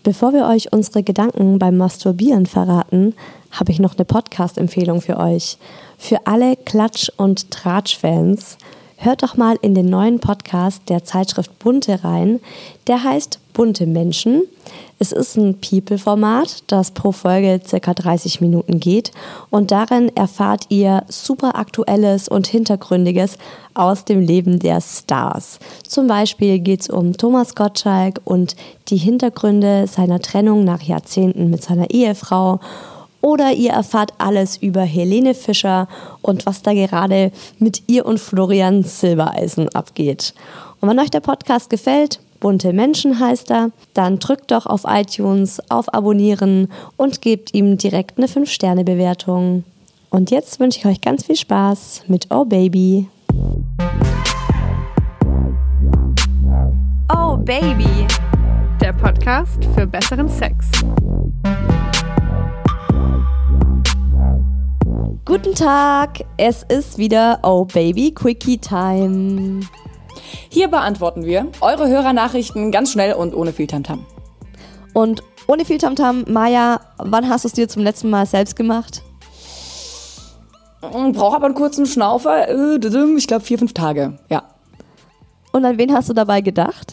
Bevor wir euch unsere Gedanken beim Masturbieren verraten, habe ich noch eine Podcast-Empfehlung für euch. Für alle Klatsch- und Tratsch-Fans, hört doch mal in den neuen Podcast der Zeitschrift Bunte rein. Der heißt Bunte Menschen. Es ist ein People-Format, das pro Folge ca. 30 Minuten geht. Und darin erfahrt ihr super Aktuelles und Hintergründiges aus dem Leben der Stars. Zum Beispiel geht es um Thomas Gottschalk und die Hintergründe seiner Trennung nach Jahrzehnten mit seiner Ehefrau. Oder ihr erfahrt alles über Helene Fischer und was da gerade mit ihr und Florian Silbereisen abgeht. Und wenn euch der Podcast gefällt, Bunte Menschen heißt er, dann drückt doch auf iTunes auf Abonnieren und gebt ihm direkt eine 5-Sterne-Bewertung. Und jetzt wünsche ich euch ganz viel Spaß mit Oh Baby. Oh Baby, der Podcast für besseren Sex. Guten Tag, es ist wieder Oh Baby Quickie Time. Hier beantworten wir eure Hörernachrichten ganz schnell und ohne viel Tamtam. Und ohne viel Tamtam, Maja, wann hast du es dir zum letzten Mal selbst gemacht? Brauche aber einen kurzen Schnaufer. Ich glaube 4-5 Tage, ja. Und an wen hast du dabei gedacht?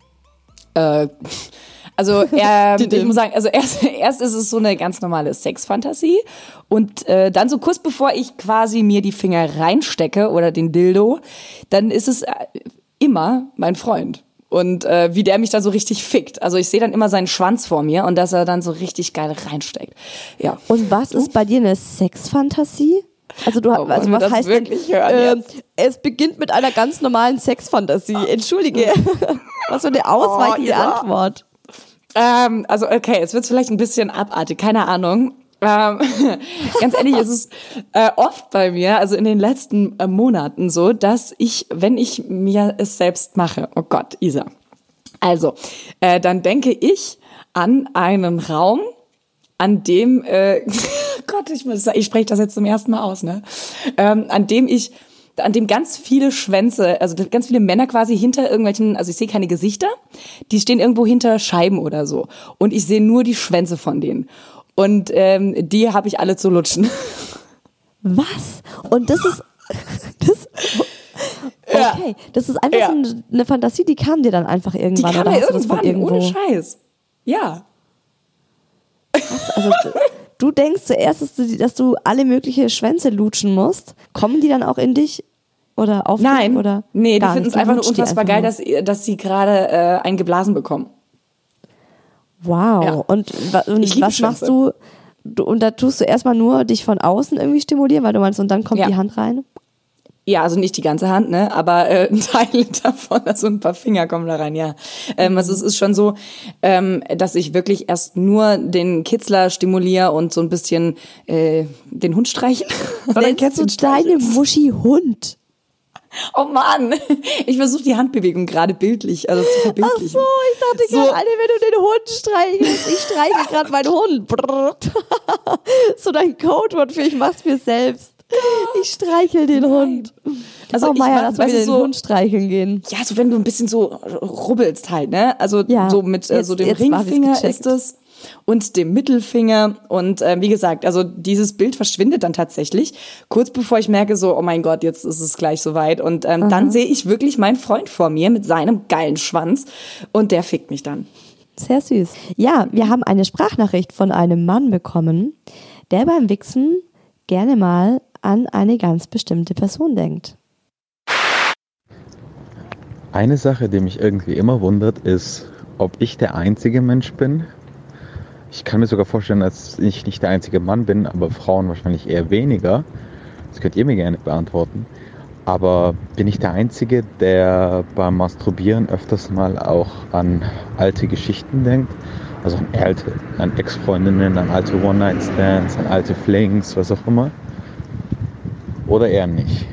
Also ich muss sagen, also erst ist es so eine ganz normale Sexfantasie und dann so kurz bevor ich quasi mir die Finger reinstecke oder den Dildo, dann ist es immer mein Freund. Und wie der mich da so richtig fickt. Also ich sehe dann immer seinen Schwanz vor mir und dass er dann so richtig geil reinsteckt. Ja. Und was ist bei dir eine Sexfantasie? Also was heißt wirklich denn? Hören es beginnt mit einer ganz normalen Sexfantasie. Entschuldige. Was für eine ausweichende Antwort. Also okay, es wird vielleicht ein bisschen abartig, keine Ahnung. Ganz ehrlich, ist es oft bei mir, also in den letzten Monaten so, dass ich, wenn ich mir es selbst mache, oh Gott, Isa, also dann denke ich an einen Raum, an dem, Gott, ich spreche das jetzt zum ersten Mal aus, ne? An dem ganz viele Schwänze, also ganz viele Männer quasi hinter irgendwelchen, also ich sehe keine Gesichter, die stehen irgendwo hinter Scheiben oder so. Und ich sehe nur die Schwänze von denen. Und die habe ich alle zu lutschen. Was? Und das ist... Okay, das ist einfach so eine Fantasie, die kam dir dann einfach irgendwann. Die kam mir irgendwann, ohne Scheiß. Ja. Was? Also du denkst zuerst, dass du alle möglichen Schwänze lutschen musst. Kommen die dann auch in dich oder auf Nein, dich? Oder nee, die finden es einfach nur unfassbar geil, nur. dass sie gerade einen geblasen bekommen. Wow. Ja. Und was machst du? Und da tust du erstmal nur dich von außen irgendwie stimulieren, weil du meinst, und dann kommt die Hand rein? Ja, also nicht die ganze Hand, ne, aber ein Teil davon, also ein paar Finger kommen da rein, ja. Also es ist schon so, dass ich wirklich erst nur den Kitzler stimuliere und so ein bisschen den Hund streiche. Nennst du deine Muschi Hund? Oh Mann, ich versuche die Handbewegung gerade bildlich, also zu verbildlichen. Ach so, ich dachte gerade, Alter, wenn du den Hund streichelst, ich streiche gerade meinen Hund. So dein Codewort für ich mach's mir selbst. Ich streichel den Hund. Also Maja, lass mal wieder den Hund streicheln gehen. Ja, so wenn du ein bisschen so rubbelst halt, ne? Also so mit so dem Ringfinger ist es und dem Mittelfinger und wie gesagt, also dieses Bild verschwindet dann tatsächlich, kurz bevor ich merke so, oh mein Gott, jetzt ist es gleich soweit und dann sehe ich wirklich meinen Freund vor mir mit seinem geilen Schwanz und der fickt mich dann. Sehr süß. Ja, wir haben eine Sprachnachricht von einem Mann bekommen, der beim Wichsen gerne mal an eine ganz bestimmte Person denkt. Eine Sache, die mich irgendwie immer wundert, ist, ob ich der einzige Mensch bin. Ich kann mir sogar vorstellen, dass ich nicht der einzige Mann bin, aber Frauen wahrscheinlich eher weniger. Das könnt ihr mir gerne beantworten. Aber bin ich der Einzige, der beim Masturbieren öfters mal auch an alte Geschichten denkt? Also an Ex-Freundinnen, an alte One-Night-Stands, an alte Flings, was auch immer. Oder eher nicht?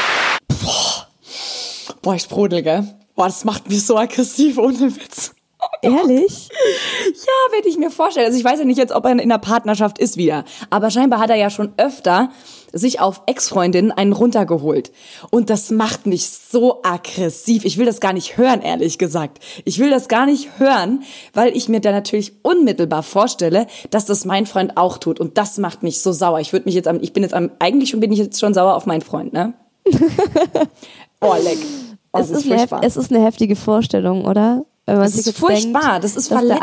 Boah, ich sprudel, gell? Boah, das macht mich so aggressiv, ohne Witz. Oh Ehrlich? Ja, wenn ich mir vorstelle. Also ich weiß ja nicht jetzt, ob er in einer Partnerschaft ist wieder. Aber scheinbar hat er ja schon öfter sich auf Ex-Freundinnen einen runtergeholt. Und das macht mich so aggressiv. Ich will das gar nicht hören, ehrlich gesagt. Ich will das gar nicht hören, weil ich mir da natürlich unmittelbar vorstelle, dass das mein Freund auch tut. Und das macht mich so sauer. Eigentlich bin ich jetzt schon sauer auf meinen Freund, ne? Oh, leck. Oh, Es ist eine heftige Vorstellung, oder? Wenn man Das sich ist jetzt furchtbar, denkt, das ist dass der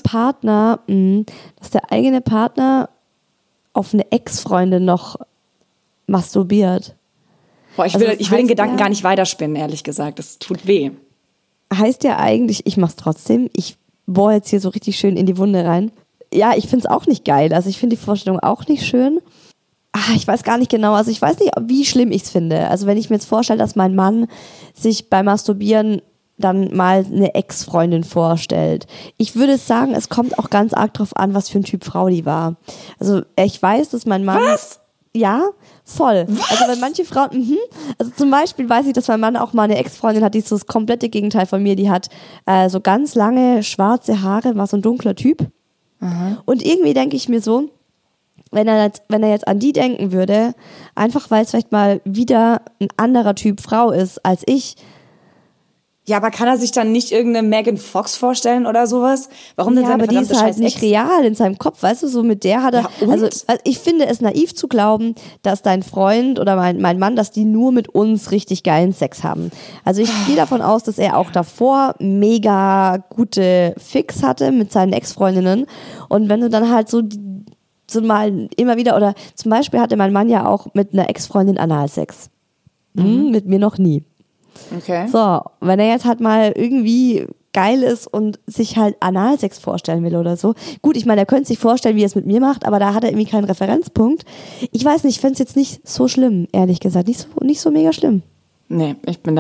eigene Partner auf eine Ex-Freundin noch masturbiert. Boah, ich Also will das den heißt Gedanken ja- gar nicht weiterspinnen, ehrlich gesagt. Das tut weh. Heißt ja eigentlich, ich mach's trotzdem. Ich bohre jetzt hier so richtig schön in die Wunde rein. Ja, ich find's auch nicht geil. Also ich finde die Vorstellung auch nicht schön. Ich weiß gar nicht genau. Also ich weiß nicht, wie schlimm ich's finde. Also wenn ich mir jetzt vorstelle, dass mein Mann sich beim Masturbieren dann mal eine Ex-Freundin vorstellt. Ich würde sagen, es kommt auch ganz arg drauf an, was für ein Typ Frau die war. Also ich weiß, dass mein Mann... Was? Ja, voll. Was? Also wenn manche Frauen, also zum Beispiel weiß ich, dass mein Mann auch mal eine Ex-Freundin hat, die ist so das komplette Gegenteil von mir, die hat so ganz lange schwarze Haare, war so ein dunkler Typ. Und irgendwie denke ich mir so, wenn er jetzt an die denken würde, einfach weil es vielleicht mal wieder ein anderer Typ Frau ist als ich. Ja, aber kann er sich dann nicht irgendeine Megan Fox vorstellen oder sowas? Warum denn Ja, seine aber die ist verdammte halt scheiß nicht Ex? real in seinem Kopf, weißt du, so mit der hat er, Ja, und? also ich finde es naiv zu glauben, dass dein Freund oder mein Mann, dass die nur mit uns richtig geilen Sex haben. Also ich gehe davon aus, dass er auch davor mega gute Fix hatte mit seinen Ex-Freundinnen und wenn du dann halt so mal immer wieder, oder zum Beispiel hatte mein Mann ja auch mit einer Ex-Freundin Analsex. Mit mir noch nie. Okay. So, wenn er jetzt halt mal irgendwie geil ist und sich halt Analsex vorstellen will oder so. Gut, ich meine, er könnte sich vorstellen, wie er es mit mir macht, aber da hat er irgendwie keinen Referenzpunkt. Ich weiß nicht, ich fände es jetzt nicht so schlimm, ehrlich gesagt. Nicht so mega schlimm. Nee,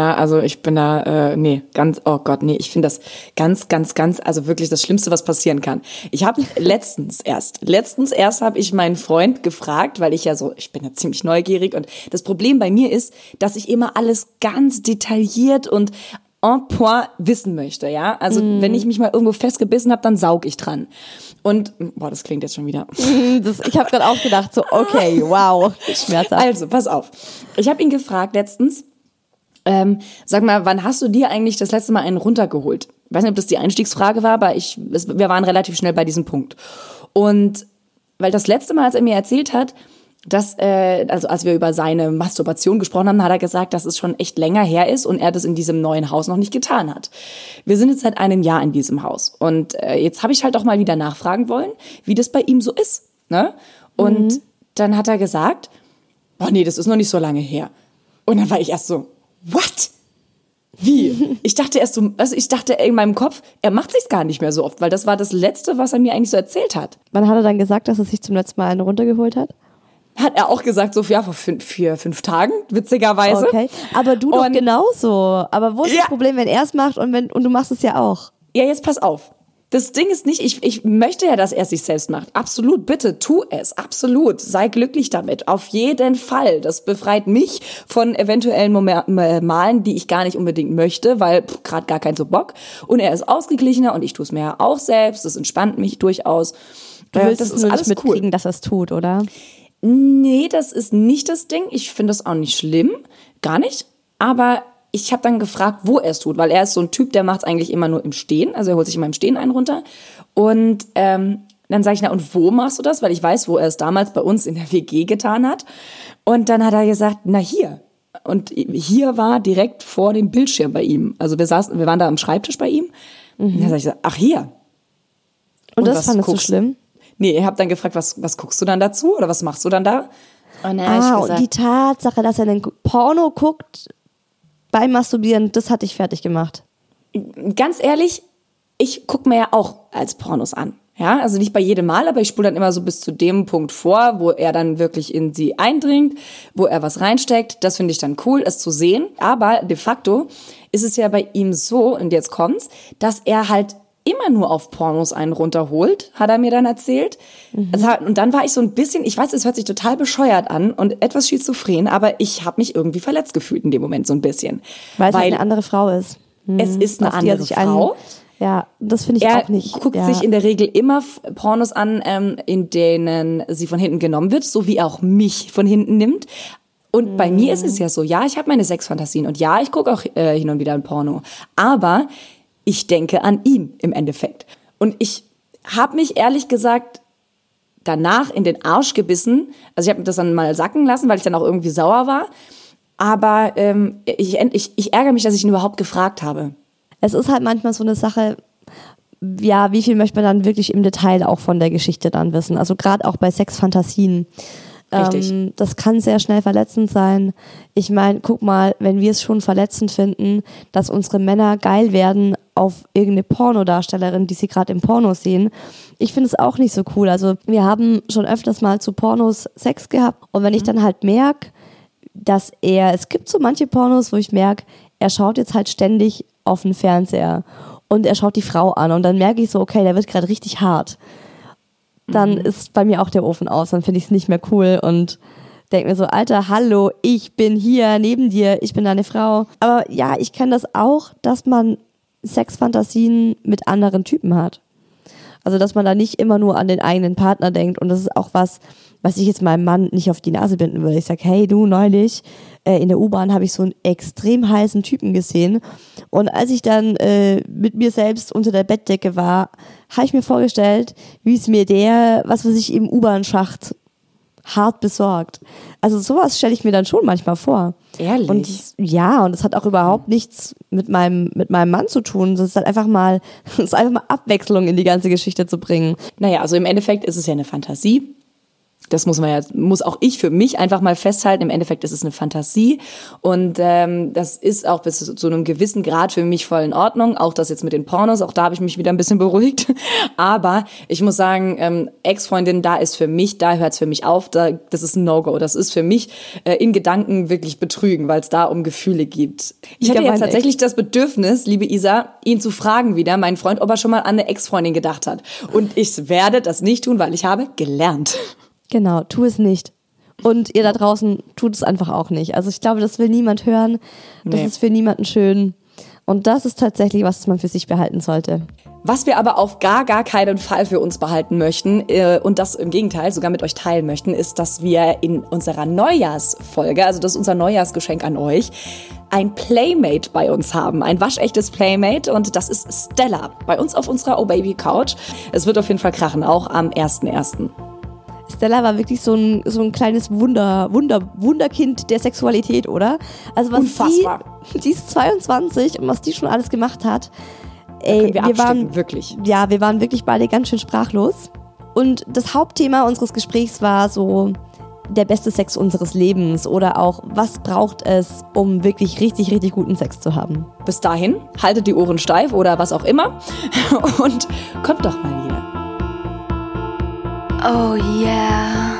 oh Gott, nee, ich finde das ganz, also wirklich das Schlimmste, was passieren kann. Ich habe letztens erst habe ich meinen Freund gefragt, weil ich bin ja ziemlich neugierig und das Problem bei mir ist, dass ich immer alles ganz detailliert und en point wissen möchte, ja? Also, wenn ich mich mal irgendwo festgebissen habe, dann saug ich dran. Und, das klingt jetzt schon wieder. Ich habe gerade auch gedacht, so, okay, wow, schmerzhaft. Also, pass auf. Ich habe ihn gefragt letztens, sag mal, wann hast du dir eigentlich das letzte Mal einen runtergeholt? Ich weiß nicht, ob das die Einstiegsfrage war, aber wir waren relativ schnell bei diesem Punkt. Und weil das letzte Mal, als er mir erzählt hat, dass, also als wir über seine Masturbation gesprochen haben, hat er gesagt, dass es schon echt länger her ist und er das in diesem neuen Haus noch nicht getan hat. Wir sind jetzt seit einem Jahr in diesem Haus und jetzt habe ich halt auch mal wieder nachfragen wollen, wie das bei ihm so ist. Ne? Und dann hat er gesagt, nee, das ist noch nicht so lange her. Und dann war ich erst so, what? Wie? Ich dachte erst so, ich dachte in meinem Kopf, er macht sich's gar nicht mehr so oft, weil das war das Letzte, was er mir eigentlich so erzählt hat. Wann hat er dann gesagt, dass er sich zum letzten Mal einen runtergeholt hat? Hat er auch gesagt, so vor 5 Tagen, witzigerweise. Okay, aber du doch Und- genauso. Aber wo ist Ja. das Problem, wenn er es macht und du machst es ja auch? Ja, jetzt pass auf. Das Ding ist nicht, ich möchte ja, dass er es sich selbst macht. Absolut, bitte, tu es. Absolut. Sei glücklich damit. Auf jeden Fall. Das befreit mich von eventuellen Malen, die ich gar nicht unbedingt möchte, weil gerade gar kein so Bock. Und er ist ausgeglichener und ich tue es mir ja auch selbst. Das entspannt mich durchaus. Du willst Das es ist nur alles nicht mitkriegen, dass er es tut, oder? Nee, das ist nicht das Ding. Ich finde das auch nicht schlimm. Gar nicht. Aber ich habe dann gefragt, wo er es tut, weil er ist so ein Typ, der macht es eigentlich immer nur im Stehen. Also er holt sich immer im Stehen einen runter. Und dann sage ich, und wo machst du das? Weil ich weiß, wo er es damals bei uns in der WG getan hat. Und dann hat er gesagt, hier. Und hier war direkt vor dem Bildschirm bei ihm. Also wir waren da am Schreibtisch bei ihm. Und dann sage ich, ach, hier. Und das was fandest du guckst- schlimm? Nee, ich habe dann gefragt, was guckst du dann dazu? Oder was machst du dann da? Und dann hab ich Und gesagt, die Tatsache, dass er einen Porno guckt beim Masturbieren, das hat dich fertig gemacht. ganz ehrlich, ich gucke mir ja auch als Pornos an. Ja, also nicht bei jedem Mal, aber ich spule dann immer so bis zu dem Punkt vor, wo er dann wirklich in sie eindringt, wo er was reinsteckt. Das finde ich dann cool, es zu sehen. Aber de facto ist es ja bei ihm so, und jetzt kommt's, dass er halt immer nur auf Pornos einen runterholt, hat er mir dann erzählt. Also, und dann war ich so ein bisschen, ich weiß, es hört sich total bescheuert an und etwas schizophren, aber ich habe mich irgendwie verletzt gefühlt in dem Moment so ein bisschen. Weil es halt eine andere Frau ist. Es ist eine Auf die er andere sich Frau. Ja, das finde ich auch nicht. Er guckt sich in der Regel immer Pornos an, in denen sie von hinten genommen wird, so wie er auch mich von hinten nimmt. Und bei mir ist es ja so, ja, ich habe meine Sexfantasien und ja, ich gucke auch hin und wieder ein Porno. Aber ich denke an ihn im Endeffekt. Und ich habe mich ehrlich gesagt danach in den Arsch gebissen. Also ich habe das dann mal sacken lassen, weil ich dann auch irgendwie sauer war. Aber ich ärgere mich, dass ich ihn überhaupt gefragt habe. Es ist halt manchmal so eine Sache, ja, wie viel möchte man dann wirklich im Detail auch von der Geschichte dann wissen? Also gerade auch bei Sexfantasien. Richtig. Das kann sehr schnell verletzend sein. Ich meine, guck mal, wenn wir es schon verletzend finden, dass unsere Männer geil werden auf irgendeine Pornodarstellerin, die sie gerade im Porno sehen. Ich finde es auch nicht so cool. Also wir haben schon öfters mal zu Pornos Sex gehabt und wenn ich dann halt merke, dass es gibt so manche Pornos, wo ich merke, er schaut jetzt halt ständig auf den Fernseher und er schaut die Frau an und dann merke ich so, okay, der wird gerade richtig hart. Dann ist bei mir auch der Ofen aus, dann finde ich es nicht mehr cool und denke mir so, Alter, hallo, ich bin hier neben dir, ich bin deine Frau. Aber ja, ich kenne das auch, dass man Sexfantasien mit anderen Typen hat. Also, dass man da nicht immer nur an den eigenen Partner denkt und das ist auch was ich jetzt meinem Mann nicht auf die Nase binden würde. Ich sage, hey du, neulich in der U-Bahn habe ich so einen extrem heißen Typen gesehen und als ich dann mit mir selbst unter der Bettdecke war, habe ich mir vorgestellt, wie es mir was weiß ich, im U-Bahn-Schacht hart besorgt. Also sowas stelle ich mir dann schon manchmal vor. Ehrlich? Und es hat auch überhaupt nichts mit meinem Mann zu tun. Es ist halt einfach mal Abwechslung in die ganze Geschichte zu bringen. Naja, also im Endeffekt ist es ja eine Fantasie. Das muss auch ich für mich einfach mal festhalten. Im Endeffekt ist es eine Fantasie und das ist auch bis zu einem gewissen Grad für mich voll in Ordnung. Auch das jetzt mit den Pornos, auch da habe ich mich wieder ein bisschen beruhigt. Aber ich muss sagen, Ex-Freundin, da hört es für mich auf. Das ist ein No-Go. Das ist für mich in Gedanken wirklich betrügen, weil es da um Gefühle geht. Ich hatte jetzt tatsächlich das Bedürfnis, liebe Isa, ihn zu fragen wieder, meinen Freund, ob er schon mal an eine Ex-Freundin gedacht hat. Und ich werde das nicht tun, weil ich habe gelernt. Genau, tu es nicht. Und ihr da draußen tut es einfach auch nicht. Also ich glaube, das will niemand hören. Das ist für niemanden schön. Und das ist tatsächlich, was man für sich behalten sollte. Was wir aber auf gar keinen Fall für uns behalten möchten und das im Gegenteil sogar mit euch teilen möchten, ist, dass wir in unserer Neujahrsfolge, also das ist unser Neujahrsgeschenk an euch, ein Playmate bei uns haben. Ein waschechtes Playmate und das ist Stella. Bei uns auf unserer Oh-Baby-Couch. Es wird auf jeden Fall krachen, auch am 1.1. Stella war wirklich so ein kleines Wunderkind der Sexualität, oder? Also was unfassbar. Die ist 22 und was die schon alles gemacht hat. Ey, wir waren wirklich. Ja, wir waren wirklich beide ganz schön sprachlos. Und das Hauptthema unseres Gesprächs war so der beste Sex unseres Lebens oder auch, was braucht es, um wirklich richtig, richtig guten Sex zu haben. Bis dahin, haltet die Ohren steif oder was auch immer und kommt doch mal wieder. Oh yeah.